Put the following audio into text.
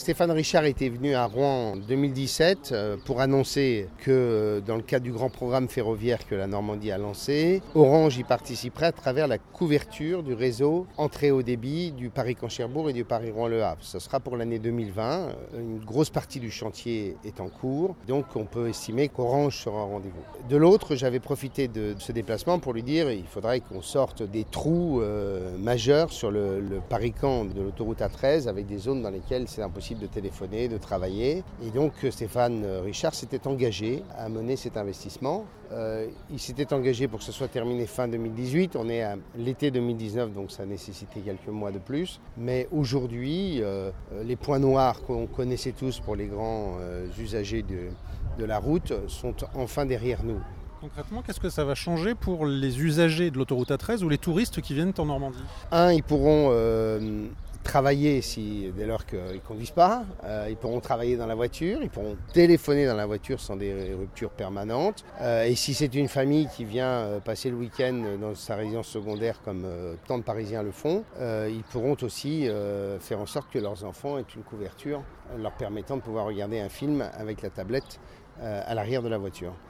Stéphane Richard était venu à Rouen en 2017 pour annoncer que dans le cadre du grand programme ferroviaire que la Normandie a lancé, Orange y participerait à travers la couverture du réseau en très haut débit du Paris-Caen-Cherbourg et du Paris-Rouen-Le Havre. Ce sera pour l'année 2020. Une grosse partie du chantier est en cours, donc on peut estimer qu'Orange sera au rendez-vous. De l'autre, j'avais profité de ce déplacement pour lui dire qu'il faudrait qu'on sorte des trous majeurs sur le Paris-Caen de l'autoroute A13 avec des zones dans lesquelles c'est impossible de téléphoner, de travailler. Et donc Stéphane Richard s'était engagé à mener cet investissement. Il s'était engagé pour que ce soit terminé fin 2018. On est à l'été 2019, donc ça nécessitait quelques mois de plus. Mais aujourd'hui, les points noirs qu'on connaissait tous pour les grands usagers de la route sont enfin derrière nous. Concrètement, qu'est-ce que ça va changer pour les usagers de l'autoroute A13 ou les touristes qui viennent en Normandie ? Ils pourront travailler dès lors qu'ils ne conduisent pas, ils pourront travailler dans la voiture, ils pourront téléphoner dans la voiture sans des ruptures permanentes. Et si c'est une famille qui vient passer le week-end dans sa résidence secondaire comme tant de Parisiens le font, ils pourront aussi faire en sorte que leurs enfants aient une couverture leur permettant de pouvoir regarder un film avec la tablette à l'arrière de la voiture.